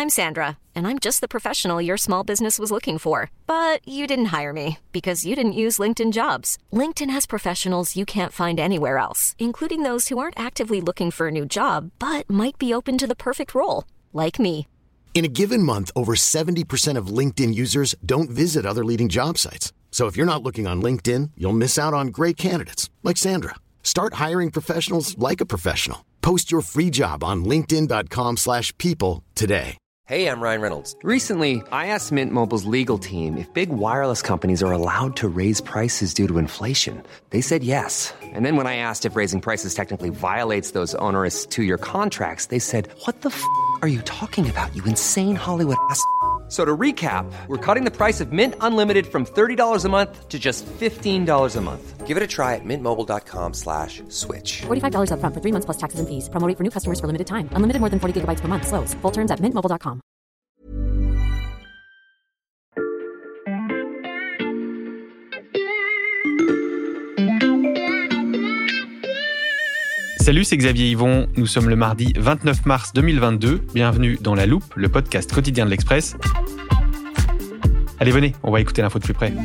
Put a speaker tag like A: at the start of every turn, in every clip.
A: I'm Sandra, and I'm just the professional your small business was looking for. But you didn't hire me because you didn't use LinkedIn Jobs. LinkedIn has professionals you can't find anywhere else, including those who aren't actively looking for a new job, but might be open to the perfect role, like me.
B: In a given month, over 70% of LinkedIn users don't visit other leading job sites. So if you're not looking on LinkedIn, you'll miss out on great candidates like Sandra. Start hiring professionals like a professional. Post your free job on linkedin.com/people today.
C: Hey, I'm Ryan Reynolds. Recently, I asked Mint Mobile's legal team if big wireless companies are allowed to raise prices due to inflation. They said yes. And then when I asked if raising prices technically violates those onerous two-year contracts, they said, "What the f*** are you talking about, you insane Hollywood ass?" So to recap, we're cutting the price of Mint Unlimited from $30 a month to just $15 a month. Give it a try at mintmobile.com/switch.
D: $45 up front for 3 months plus taxes and fees. Promo rate for new customers for limited time. Unlimited more than 40 gigabytes per month. Slows full terms at mintmobile.com.
E: Salut, c'est Xavier Yvon. Nous sommes le mardi 29 mars 2022. Bienvenue dans La Loupe, le podcast quotidien de l'Express. Allez, venez, on va écouter l'info de plus près.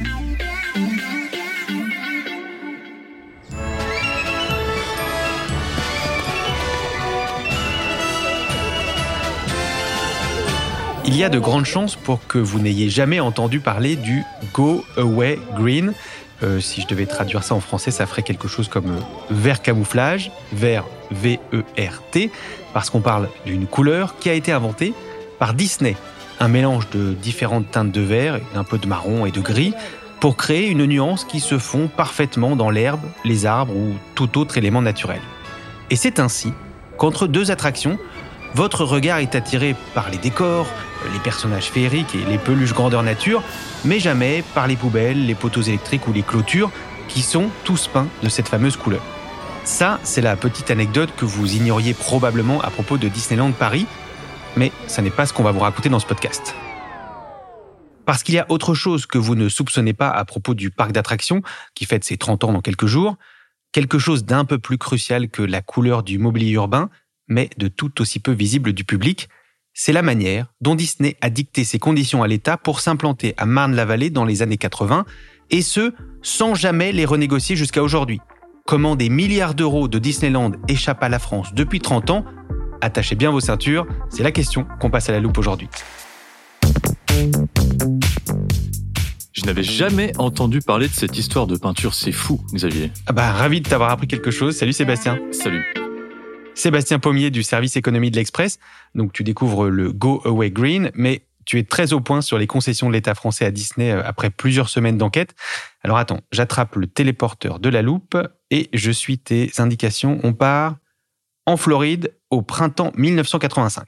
E: Il y a de grandes chances pour que vous n'ayez jamais entendu parler du Go Away Green. Si je devais traduire ça en français, ça ferait quelque chose comme vert camouflage, vert V-E-R-T, parce qu'on parle d'une couleur qui a été inventée par Disney. Un mélange de différentes teintes de vert, un peu de marron et de gris, pour créer une nuance qui se fond parfaitement dans l'herbe, les arbres ou tout autre élément naturel. Et c'est ainsi qu'entre deux attractions, votre regard est attiré par les décors, les personnages féeriques et les peluches grandeur nature, mais jamais par les poubelles, les poteaux électriques ou les clôtures qui sont tous peints de cette fameuse couleur. Ça, c'est la petite anecdote que vous ignoriez probablement à propos de Disneyland Paris, mais ça n'est pas ce qu'on va vous raconter dans ce podcast. Parce qu'il y a autre chose que vous ne soupçonnez pas à propos du parc d'attractions, qui fête ses 30 ans dans quelques jours, quelque chose d'un peu plus crucial que la couleur du mobilier urbain, mais de tout aussi peu visible du public, c'est la manière dont Disney a dicté ses conditions à l'État pour s'implanter à Marne-la-Vallée dans les années 80, et ce, sans jamais les renégocier jusqu'à aujourd'hui. Comment des milliards d'euros de Disneyland échappent à la France depuis 30 ans ? Attachez bien vos ceintures, c'est la question qu'on passe à la loupe aujourd'hui.
F: Je n'avais jamais entendu parler de cette histoire de peinture, c'est fou, Xavier.
E: Ravi de t'avoir appris quelque chose. Salut Sébastien.
F: Salut.
E: Sébastien Pommier du service économie de l'Express. Donc tu découvres le Go Away Green, mais tu es très au point sur les concessions de l'État français à Disney après plusieurs semaines d'enquête. Alors attends, j'attrape le téléporteur de la loupe et je suis tes indications. On part en Floride au printemps 1985.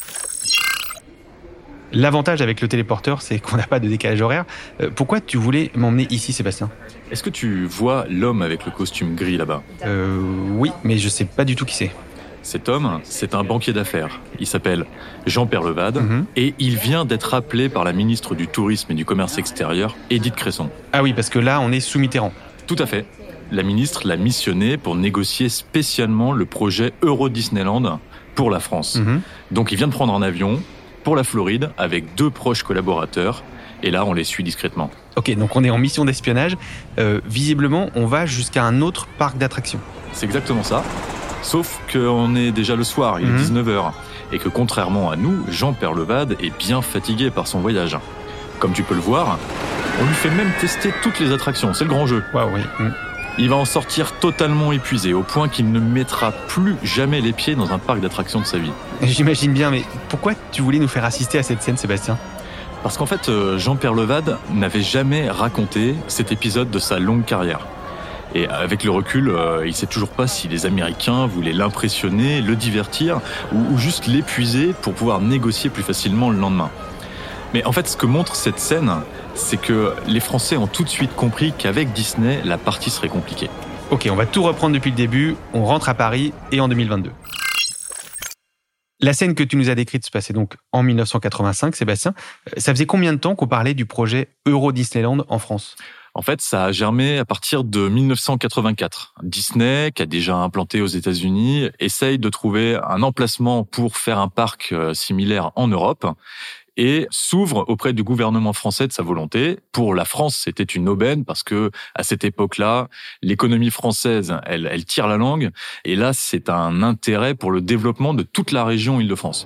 E: L'avantage avec le téléporteur, c'est qu'on n'a pas de décalage horaire. Pourquoi tu voulais m'emmener ici, Sébastien ?
F: Est-ce que tu vois l'homme avec le costume gris là-bas ?
E: Oui, mais je sais pas du tout qui c'est.
F: Cet homme, c'est un banquier d'affaires. Il s'appelle Jean-Pierre Levade et il vient d'être appelé par la ministre du Tourisme et du Commerce extérieur, Édith Cresson.
E: Ah oui, parce que là, on est sous Mitterrand.
F: Tout à fait. La ministre l'a missionné pour négocier spécialement le projet Euro Disneyland pour la France. Donc il vient de prendre un avion pour la Floride avec 2 proches collaborateurs et là, on les suit discrètement.
E: Ok, donc on est en mission d'espionnage. Visiblement, on va jusqu'à un autre parc d'attractions.
F: C'est exactement ça. Sauf qu'on est déjà le soir, il est 19h, et que contrairement à nous, Jean-Pierre Levade est bien fatigué par son voyage. Comme tu peux le voir, on lui fait même tester toutes les attractions, c'est le grand jeu.
E: Waouh, oui.
F: Il va en sortir totalement épuisé, au point qu'il ne mettra plus jamais les pieds dans un parc d'attractions de sa vie.
E: J'imagine bien, mais pourquoi tu voulais nous faire assister à cette scène, Sébastien ?
F: Parce qu'en fait, Jean-Pierre Levade n'avait jamais raconté cet épisode de sa longue carrière. Et avec le recul, il sait toujours pas si les Américains voulaient l'impressionner, le divertir ou juste l'épuiser pour pouvoir négocier plus facilement le lendemain. Mais en fait, ce que montre cette scène, c'est que les Français ont tout de suite compris qu'avec Disney, la partie serait compliquée.
E: Ok, on va tout reprendre depuis le début. On rentre à Paris et en 2022. La scène que tu nous as décrite se passait donc en 1985, Sébastien. Ça faisait combien de temps qu'on parlait du projet Euro Disneyland en France ?
F: En fait, ça a germé à partir de 1984. Disney, qui a déjà implanté aux États-Unis, essaye de trouver un emplacement pour faire un parc similaire en Europe et s'ouvre auprès du gouvernement français de sa volonté. Pour la France, c'était une aubaine parce que à cette époque-là, l'économie française, elle tire la langue. Et là, c'est un intérêt pour le développement de toute la région Île-de-France.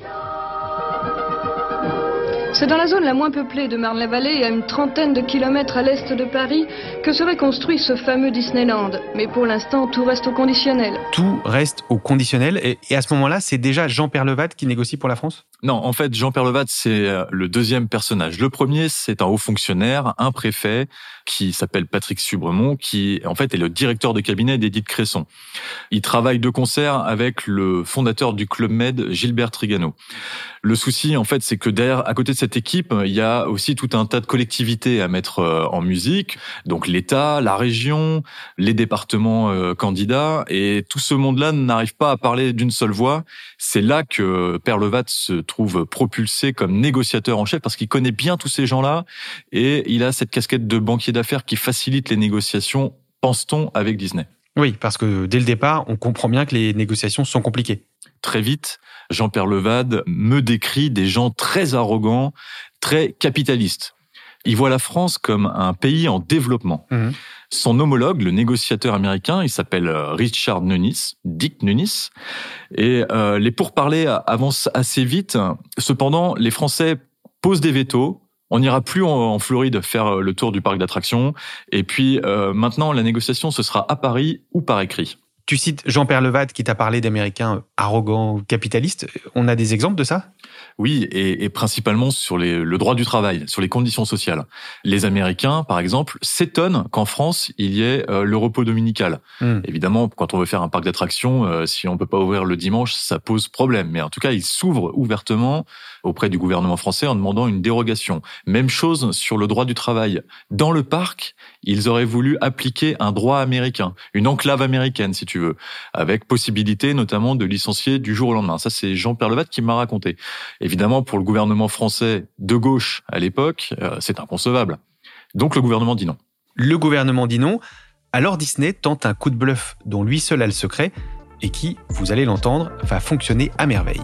G: C'est dans la zone la moins peuplée de Marne-la-Vallée, à une trentaine de kilomètres à l'est de Paris, que serait construit ce fameux Disneyland. Mais pour l'instant, tout reste au conditionnel.
E: Tout reste au conditionnel. Et à ce moment-là, c'est déjà Jean-Pierre Levade qui négocie pour la France ?
F: Non, en fait, Jean-Pierre Levade, c'est le deuxième personnage. Le premier, c'est un haut fonctionnaire, un préfet, qui s'appelle Patrick Subremont, qui, en fait, est le directeur de cabinet d'Édith Cresson. Il travaille de concert avec le fondateur du Club Med, Gilbert Trigano. Le souci, en fait, c'est que derrière, à côté de cette équipe, il y a aussi tout un tas de collectivités à mettre en musique. Donc, l'État, la région, les départements candidats. Et tout ce monde-là n'arrive pas à parler d'une seule voix. C'est là que Père Levade se trouve propulsé comme négociateur en chef parce qu'il connaît bien tous ces gens-là et il a cette casquette de banquier d'affaires qui facilite les négociations, pense-t-on, avec Disney.
E: Oui, parce que dès le départ, on comprend bien que les négociations sont compliquées.
F: Très vite, Jean-Pierre Levade me décrit des gens très arrogants, très capitalistes. Il voit la France comme un pays en développement. Mmh. Son homologue, le négociateur américain, il s'appelle Richard Nunes, Dick Nunes, et les pourparlers avancent assez vite. Cependant, les Français posent des vétos. On n'ira plus en Floride faire le tour du parc d'attractions. Et puis maintenant, la négociation, ce sera à Paris ou par écrit.
E: Tu cites Jean-Pierre Levade qui t'a parlé d'Américains arrogants, capitalistes. On a des exemples de ça ?
F: Oui, et principalement sur le droit du travail, sur les conditions sociales. Les Américains, par exemple, s'étonnent qu'en France, il y ait le repos dominical. Évidemment, quand on veut faire un parc d'attractions, si on peut pas ouvrir le dimanche, ça pose problème. Mais en tout cas, ils s'ouvrent ouvertement auprès du gouvernement français en demandant une dérogation. Même chose sur le droit du travail. Dans le parc, ils auraient voulu appliquer un droit américain, une enclave américaine, si tu veux, avec possibilité notamment de licencier du jour au lendemain. Ça, c'est Jean-Pierre Levade qui m'a raconté. Évidemment, pour le gouvernement français de gauche à l'époque, c'est inconcevable. Donc le gouvernement dit non.
E: Le gouvernement dit non. Alors Disney tente un coup de bluff dont lui seul a le secret et qui, vous allez l'entendre, va fonctionner à merveille.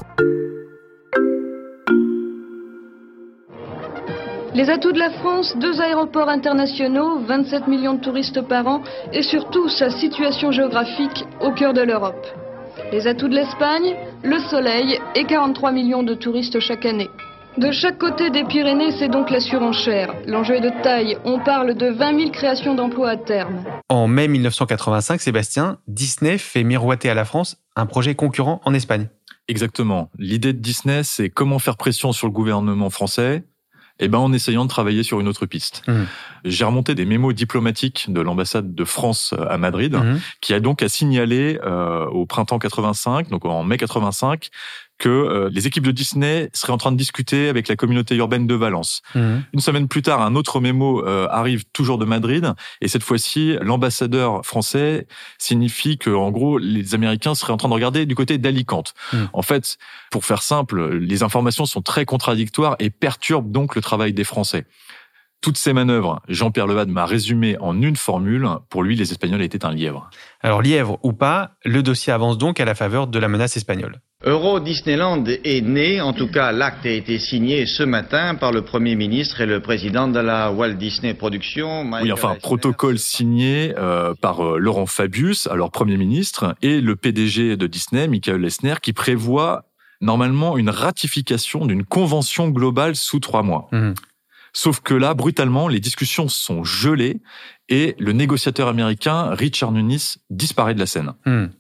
G: Les atouts de la France, 2 aéroports internationaux, 27 millions de touristes par an et surtout sa situation géographique au cœur de l'Europe. Les atouts de l'Espagne, le soleil et 43 millions de touristes chaque année. De chaque côté des Pyrénées, c'est donc la surenchère. L'enjeu est de taille. On parle de 20 000 créations d'emplois à terme.
E: En mai 1985, Sébastien, Disney fait miroiter à la France un projet concurrent en Espagne.
F: Exactement. L'idée de Disney, c'est comment faire pression sur le gouvernement français en essayant de travailler sur une autre piste. J'ai remonté des mémos diplomatiques de l'ambassade de France à Madrid, qui a donc à signaler au printemps 85, donc en mai 85, que les équipes de Disney seraient en train de discuter avec la communauté urbaine de Valence. Une semaine plus tard, un autre mémo arrive toujours de Madrid, et cette fois-ci, l'ambassadeur français signifie que, en gros, les Américains seraient en train de regarder du côté d'Alicante. En fait, pour faire simple, les informations sont très contradictoires et perturbent donc le travail des Français. Toutes ces manœuvres, Jean-Pierre Levade m'a résumé en une formule. Pour lui, les Espagnols étaient un lièvre.
E: Alors, lièvre ou pas, le dossier avance donc à la faveur de la menace espagnole.
H: Euro Disneyland est né, en tout cas l'acte a été signé ce matin par le Premier ministre et le président de la Walt Disney Productions.
F: Oui, enfin, protocole signé par Laurent Fabius, alors Premier ministre, et le PDG de Disney, Michael Eisner, qui prévoit normalement une ratification d'une convention globale sous 3 mois. Sauf que là, brutalement, les discussions sont gelées et le négociateur américain, Richard Nunes, disparaît de la scène.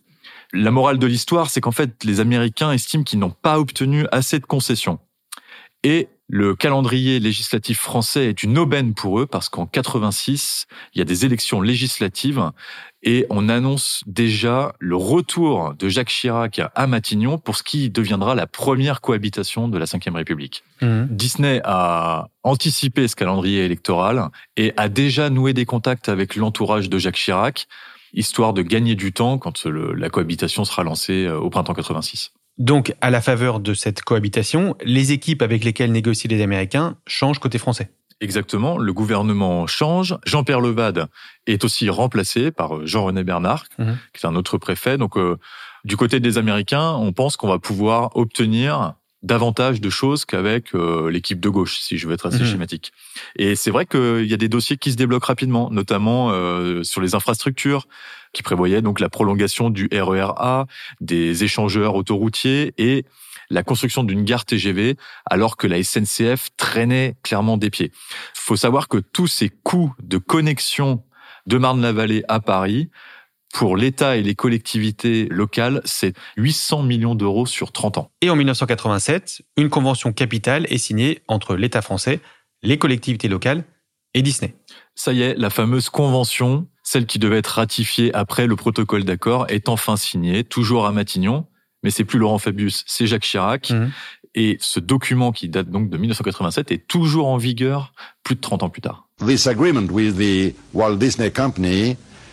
F: La morale de l'histoire, c'est qu'en fait, les Américains estiment qu'ils n'ont pas obtenu assez de concessions. Et le calendrier législatif français est une aubaine pour eux parce qu'en 86, il y a des élections législatives et on annonce déjà le retour de Jacques Chirac à Matignon pour ce qui deviendra la première cohabitation de la Ve République. Disney a anticipé ce calendrier électoral et a déjà noué des contacts avec l'entourage de Jacques Chirac, histoire de gagner du temps quand la cohabitation sera lancée au printemps 86.
E: Donc, à la faveur de cette cohabitation, les équipes avec lesquelles négocient les Américains changent côté français.
F: Exactement, le gouvernement change. Jean-Pierre Levade est aussi remplacé par Jean-René Bernard, qui est un autre préfet. Donc, du côté des Américains, on pense qu'on va pouvoir obtenir davantage de choses qu'avec l'équipe de gauche, si je veux être assez schématique. Et c'est vrai qu'il y a des dossiers qui se débloquent rapidement, notamment sur les infrastructures, qui prévoyaient donc la prolongation du RER A, des échangeurs autoroutiers et la construction d'une gare TGV, alors que la SNCF traînait clairement des pieds. Il faut savoir que tous ces coûts de connexion de Marne-la-Vallée à Paris, pour l'État et les collectivités locales, c'est 800 millions d'euros sur 30 ans.
E: Et en 1987, une convention capitale est signée entre l'État français, les collectivités locales et Disney.
F: Ça y est, la fameuse convention, celle qui devait être ratifiée après le protocole d'accord, est enfin signée, toujours à Matignon. Mais c'est plus Laurent Fabius, c'est Jacques Chirac. Et ce document qui date donc de 1987 est toujours en vigueur plus de 30 ans plus tard.
I: This agreement with the Walt Disney Company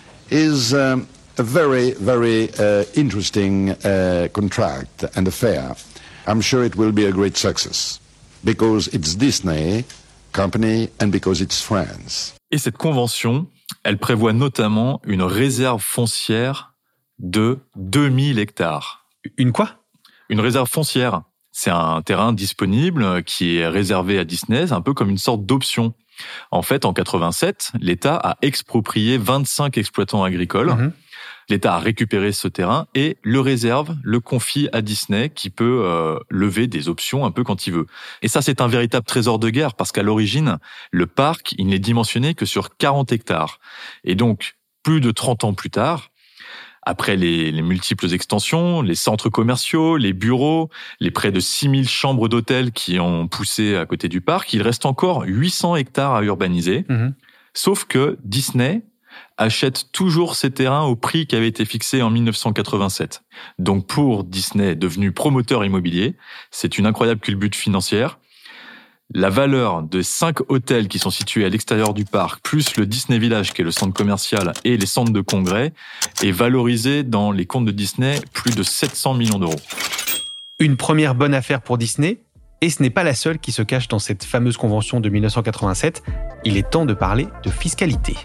I: is a very, very interesting contract and affair. I'm sure it will be a great success because it's Disney Company and because it's France.
F: Et cette convention, elle prévoit notamment une réserve foncière de 2000 hectares.
E: Une quoi ?
F: Une réserve foncière. C'est un terrain disponible qui est réservé à Disney, un peu comme une sorte d'option. En fait, en 87, l'État a exproprié 25 exploitants agricoles. L'État a récupéré ce terrain et le réserve, le confie à Disney qui peut lever des options un peu quand il veut. Et ça, c'est un véritable trésor de guerre parce qu'à l'origine, le parc, il n'est dimensionné que sur 40 hectares. Et donc, plus de 30 ans plus tard, après les multiples extensions, les centres commerciaux, les bureaux, les près de 6000 chambres d'hôtel qui ont poussé à côté du parc, il reste encore 800 hectares à urbaniser. Sauf que Disney achète toujours ces terrains au prix qui avait été fixé en 1987. Donc pour Disney, devenu promoteur immobilier, c'est une incroyable culbute financière. La valeur de 5 hôtels qui sont situés à l'extérieur du parc, plus le Disney Village, qui est le centre commercial, et les centres de congrès, est valorisée dans les comptes de Disney plus de 700 millions d'euros.
E: Une première bonne affaire pour Disney, et ce n'est pas la seule qui se cache dans cette fameuse convention de 1987. Il est temps de parler de fiscalité.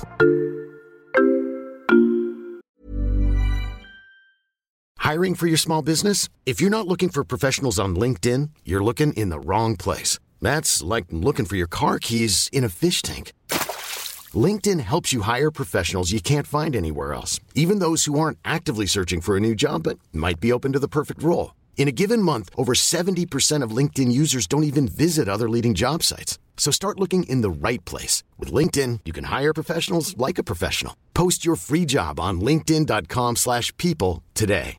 B: Hiring for your small business? If you're not looking for professionals on LinkedIn, you're looking in the wrong place. That's like looking for your car keys in a fish tank. LinkedIn helps you hire professionals you can't find anywhere else, even those who aren't actively searching for a new job but might be open to the perfect role. In a given month, over 70% of LinkedIn users don't even visit other leading job sites. So start looking in the right place. With LinkedIn, you can hire professionals like a professional. Post your free job on linkedin.com/people today.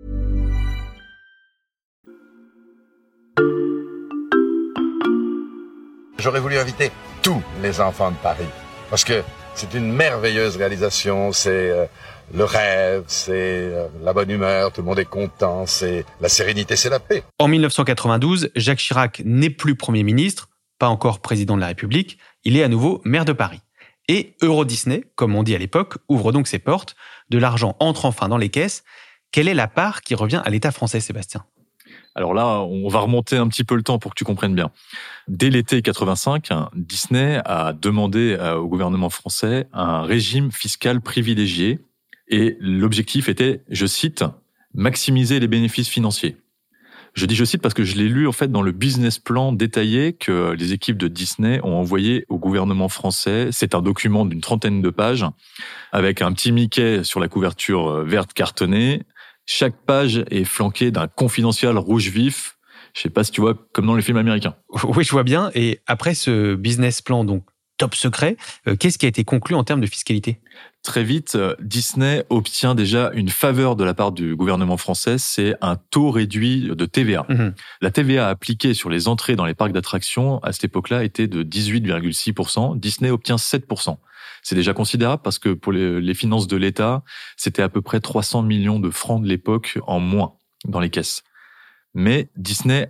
J: J'aurais voulu inviter tous les enfants de Paris, parce que c'est une merveilleuse réalisation, c'est le rêve, c'est la bonne humeur, tout le monde est content, c'est la sérénité, c'est la paix.
E: En 1992, Jacques Chirac n'est plus Premier ministre, pas encore président de la République, il est à nouveau maire de Paris. Et Euro Disney, comme on dit à l'époque, ouvre donc ses portes, de l'argent entre enfin dans les caisses. Quelle est la part qui revient à l'État français, Sébastien ?
F: Alors là, on va remonter un petit peu le temps pour que tu comprennes bien. Dès l'été 85, Disney a demandé au gouvernement français un régime fiscal privilégié et l'objectif était, je cite, « maximiser les bénéfices financiers ». Je dis je cite parce que je l'ai lu en fait dans le business plan détaillé que les équipes de Disney ont envoyé au gouvernement français. C'est un document d'une 30aine de pages avec un petit Mickey sur la couverture verte cartonnée. Chaque page est flanquée d'un confidentiel rouge vif. Je sais pas si tu vois, comme dans les films américains.
E: Oui, je vois bien. Et après ce business plan, donc top secret, qu'est-ce qui a été conclu en termes de fiscalité ?
F: Très vite, Disney obtient déjà une faveur de la part du gouvernement français, c'est un taux réduit de TVA. La TVA appliquée sur les entrées dans les parcs d'attractions, à cette époque-là, était de 18,6%. Disney obtient 7%. C'est déjà considérable parce que pour les finances de l'État, c'était à peu près 300 millions de francs de l'époque en moins dans les caisses. Mais Disney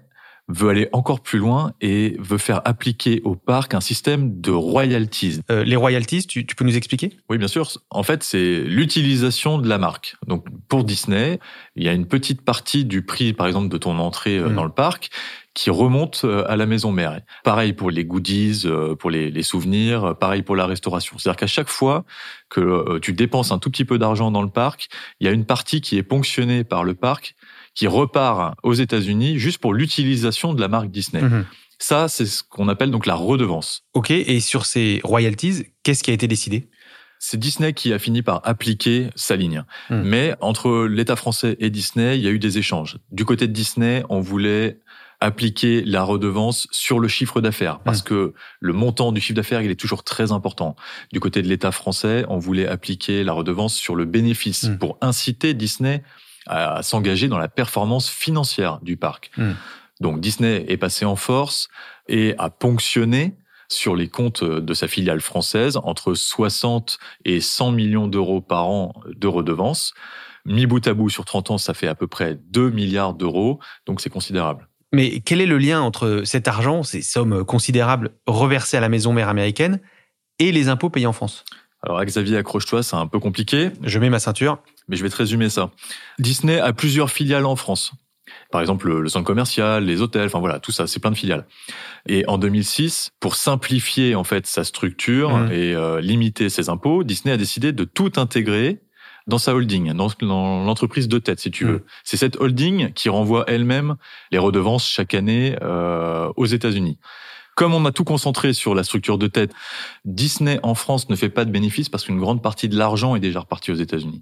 F: veut aller encore plus loin et veut faire appliquer au parc un système de royalties.
E: Les royalties, tu peux nous expliquer ?
F: Oui, bien sûr. En fait, c'est l'utilisation de la marque. Donc, pour Disney, il y a une petite partie du prix, par exemple, de ton entrée dans le parc qui remonte à la maison mère. Pareil pour les goodies, pour les souvenirs, pareil pour la restauration. C'est-à-dire qu'à chaque fois que tu dépenses un tout petit peu d'argent dans le parc, il y a une partie qui est ponctionnée par le parc qui repart aux États-Unis juste pour l'utilisation de la marque Disney. Ça, c'est ce qu'on appelle donc la redevance.
E: Ok, et sur ces royalties, qu'est-ce qui a été décidé ?
F: C'est Disney qui a fini par appliquer sa ligne. Mais entre l'État français et Disney, il y a eu des échanges. Du côté de Disney, on voulait appliquer la redevance sur le chiffre d'affaires, parce que le montant du chiffre d'affaires, il est toujours très important. Du côté de l'État français, on voulait appliquer la redevance sur le bénéfice pour inciter Disney à s'engager dans la performance financière du parc. Donc Disney est passé en force et a ponctionné sur les comptes de sa filiale française entre 60 et 100 millions d'euros par an de redevances. Mis bout à bout sur 30 ans, ça fait à peu près 2 milliards d'euros, donc c'est considérable.
E: Mais quel est le lien entre cet argent, ces sommes considérables reversées à la maison mère américaine, et les impôts payés en France ?
F: Alors Xavier, accroche-toi, c'est un peu compliqué.
E: Je mets ma ceinture.
F: Mais je vais te résumer ça. Disney a plusieurs filiales en France. Par exemple, le centre commercial, les hôtels, enfin voilà, tout ça, c'est plein de filiales. Et en 2006, pour simplifier en fait sa structure et limiter ses impôts, Disney a décidé de tout intégrer dans sa holding, dans l'entreprise de tête, si tu veux. C'est cette holding qui renvoie elle-même les redevances chaque année aux États-Unis. Comme on a tout concentré sur la structure de tête, Disney en France ne fait pas de bénéfices parce qu'une grande partie de l'argent est déjà repartie aux États-Unis.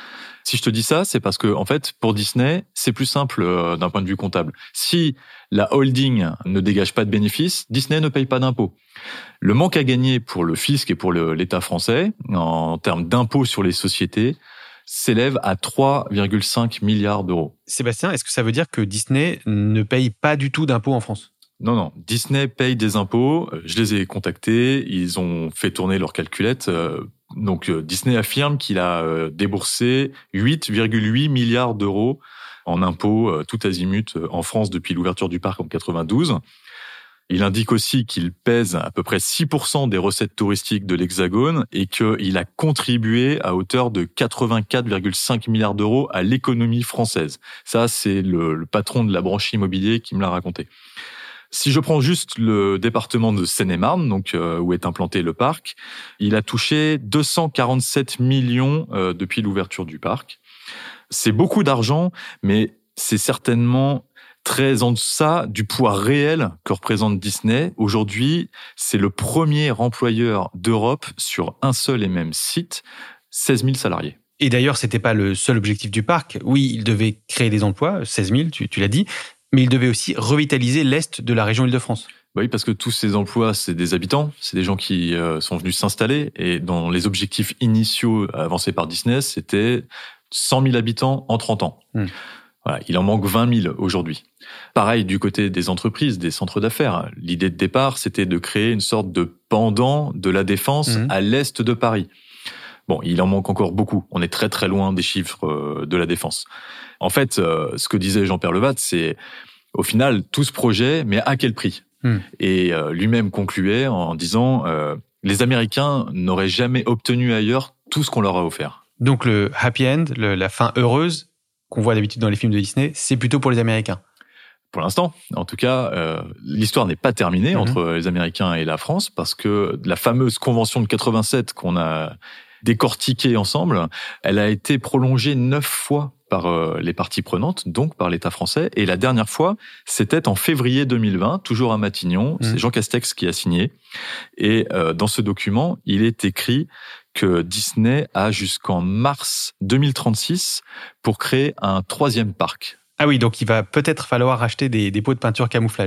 F: Si je te dis ça, c'est parce que, en fait, pour Disney, c'est plus simple d'un point de vue comptable. Si la holding ne dégage pas de bénéfices, Disney ne paye pas d'impôts. Le manque à gagner pour le fisc et pour l'État français, en termes d'impôts sur les sociétés, s'élève à 3,5 milliards d'euros.
E: Sébastien, est-ce que ça veut dire que Disney ne paye pas du tout d'impôts en France ?
F: Non. Disney paye des impôts. Je les ai contactés. Ils ont fait tourner leur calculette. Donc, Disney affirme qu'il a déboursé 8,8 milliards d'euros en impôts tout azimut en France depuis l'ouverture du parc en 92. Il indique aussi qu'il pèse à peu près 6% des recettes touristiques de l'Hexagone et qu'il a contribué à hauteur de 84,5 milliards d'euros à l'économie française. Ça, c'est le patron de la branche immobilier qui me l'a raconté. Si je prends juste le département de Seine-et-Marne, donc où est implanté le parc, il a touché 247 millions depuis l'ouverture du parc. C'est beaucoup d'argent, mais c'est certainement très en deçà du poids réel que représente Disney. Aujourd'hui, c'est le premier employeur d'Europe sur un seul et même site, 16 000 salariés.
E: Et d'ailleurs, c'était pas le seul objectif du parc. Oui, il devait créer des emplois, 16 000, tu l'as dit, mais il devait aussi revitaliser l'Est de la région Île-de-France.
F: Oui, parce que tous ces emplois, c'est des habitants, c'est des gens qui sont venus s'installer. Et dans les objectifs initiaux avancés par Disney, c'était 100 000 habitants en 30 ans. Voilà, il en manque 20 000 aujourd'hui. Pareil du côté des entreprises, des centres d'affaires. L'idée de départ, c'était de créer une sorte de pendant de la Défense à l'est de Paris. Bon, il en manque encore beaucoup. On est très très loin des chiffres de la Défense. En fait, ce que disait Jean-Pierre Levat, c'est au final tout ce projet, mais à quel prix ? Et lui-même concluait en disant les Américains n'auraient jamais obtenu ailleurs tout ce qu'on leur a offert.
E: Donc le happy end, la fin heureuse qu'on voit d'habitude dans les films de Disney, c'est plutôt pour les Américains.
F: Pour l'instant, en tout cas, l'histoire n'est pas terminée entre les Américains et la France, parce que la fameuse convention de 87 qu'on a décortiquée ensemble, elle a été prolongée 9 fois par les parties prenantes, donc par l'État français. Et la dernière fois, c'était en février 2020, toujours à Matignon. C'est Jean Castex qui a signé. Et dans ce document, il est écrit que Disney a jusqu'en mars 2036 pour créer un 3e parc.
E: Ah oui, donc il va peut-être falloir acheter des pots de peinture camouflage.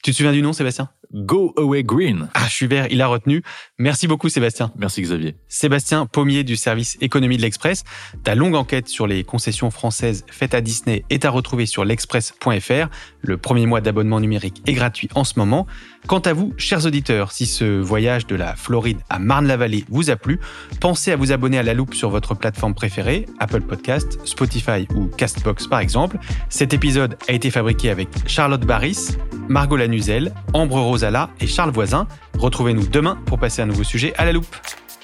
E: Tu te souviens du nom, Sébastien ?
F: Go Away Green.
E: Ah, je suis vert, il a retenu. Merci beaucoup, Sébastien.
F: Merci, Xavier.
E: Sébastien Pommier du service économie de l'Express. Ta longue enquête sur les concessions françaises faites à Disney est à retrouver sur l'express.fr. Le premier mois d'abonnement numérique est gratuit en ce moment. Quant à vous, chers auditeurs, si ce voyage de la Floride à Marne-la-Vallée vous a plu, pensez à vous abonner à La Loupe sur votre plateforme préférée, Apple Podcast, Spotify ou Castbox par exemple. Cet épisode a été fabriqué avec Charlotte Baris, Margot Lanuzel, Ambre Rosala et Charles Voisin. Retrouvez-nous demain pour passer un nouveau sujet à La Loupe.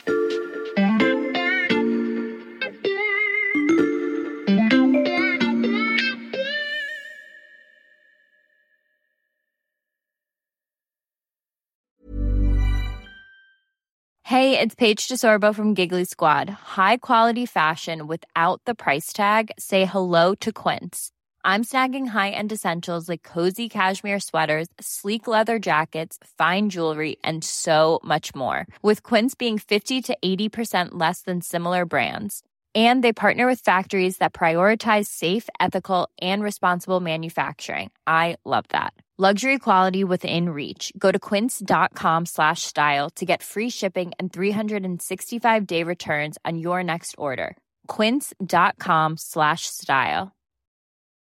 K: Hey, it's Paige DeSorbo from Giggly Squad. High quality fashion without the price tag. Say hello to Quince. I'm snagging high-end essentials like cozy cashmere sweaters, sleek leather jackets, fine jewelry, and so much more. With Quince being 50 to 80% less than similar brands. And they partner with factories that prioritize safe, ethical, and responsible manufacturing. I love that. Luxury quality within reach. Go to quince.com/style to get free shipping and 365-day returns on your next order. Quince.com/style.